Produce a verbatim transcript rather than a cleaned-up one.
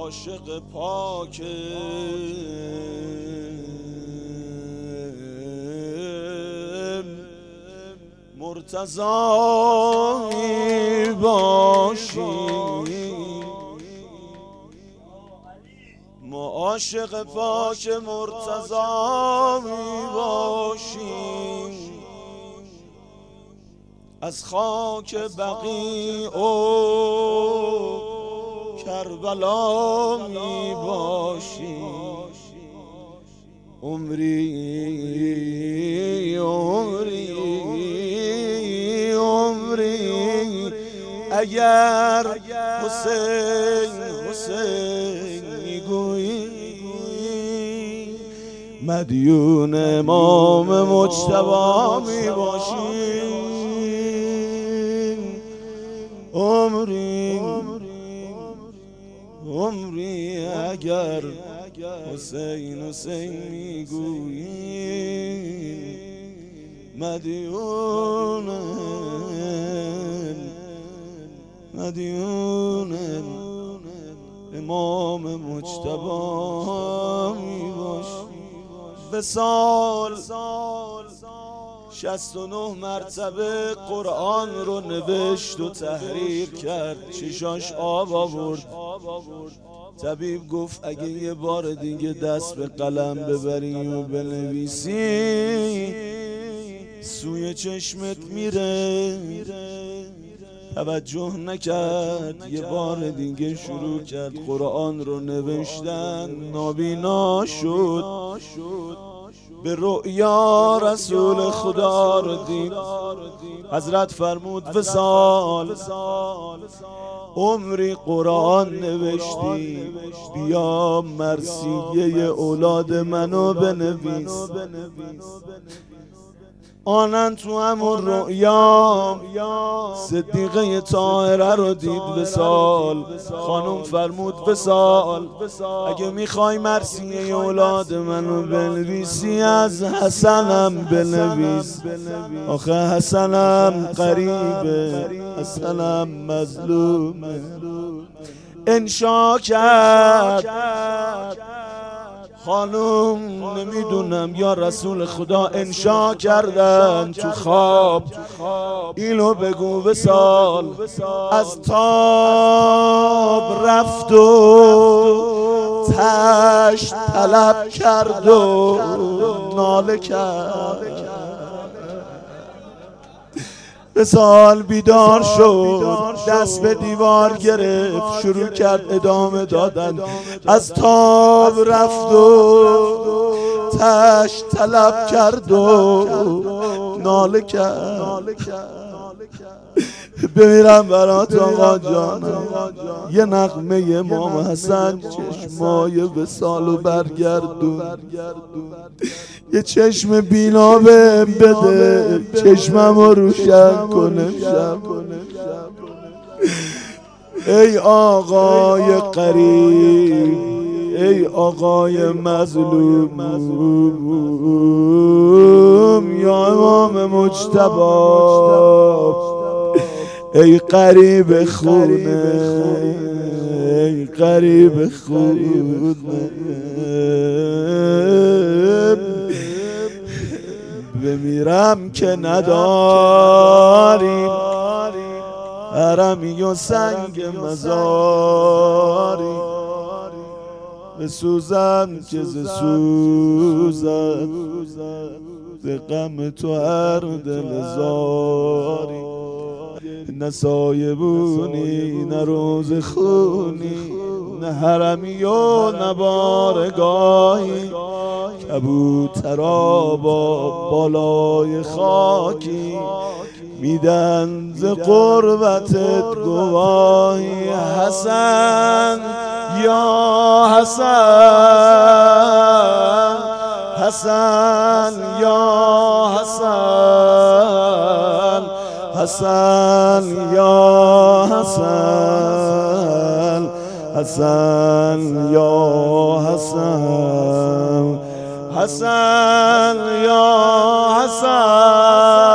عاشق پاک مرتضی باشی، ما عاشق پاک مرتضی باشی، از خاک بقیع و کربلا می باشی. عمری عمری عمری اگر حسین حسین میگویی، مدیون امام مجتبی می باشی. عمری عمری اگر حسین حسین میگویی، مدیون مدیون امام مجتبی می باشی. وصال شصت و نه مرتبه قرآن رو نوشت و تحریر کرد، چشاش آب آورد. طبیب گفت اگه یه بار دیگه دست به قلم ببری و بنویسی سوی چشمت میره. توجه نکرد، یه بار دیگه شروع کرد قرآن رو نوشتن، نابینا شد. به رؤیا رسول خدا رو دید. حضرت فرمود وصال عمری قرآن نوشتی، بیا مرثیه اولاد منو بنویس. آنن تو همون رؤیا صدیقه طاهره رو دید وصال. خانم فرمود وصال اگه میخوای مرثیه اولاد منو بنویسی از حسنم بنویس، آخه حسنم قریبه، حسنم مظلومه. انشا کرد خانم، نمیدونم یا رسول خدا انشا کردن تو خواب. اینو بگو وصال از تاب رفت و تشت طلب کرد و ناله کرد. وصال بیدار شد، دست به دیوار گرفت، شروع کرد ادامه دادن. از تاب رفت و تشت طلب کرد و ناله کرد. بمیرم برات آقا جانم، یه نغمه امام حسن چشمای وصالو برگردون، یه چشم بینا بهم بده، چشممو روشن کنه شب. ای آقای قریب، ای آقای مظلوم، یا امام مجتبی، ای قریب خونه، ای قریب خونه. بمیرم که نداری حرمی و سنگ مزاری، بسوزم که ز سوزم به غم تو هر دل زاری. نه سایبونی نه روز خونی، نه حرمی و نه بارگاهی، کبوترا با بالای خاکی میدن ز قربتت گواهی. حسن یا حسن، حسن یا حسن، حسن یا حسن، حسن یا حسن، حسن یا حسن.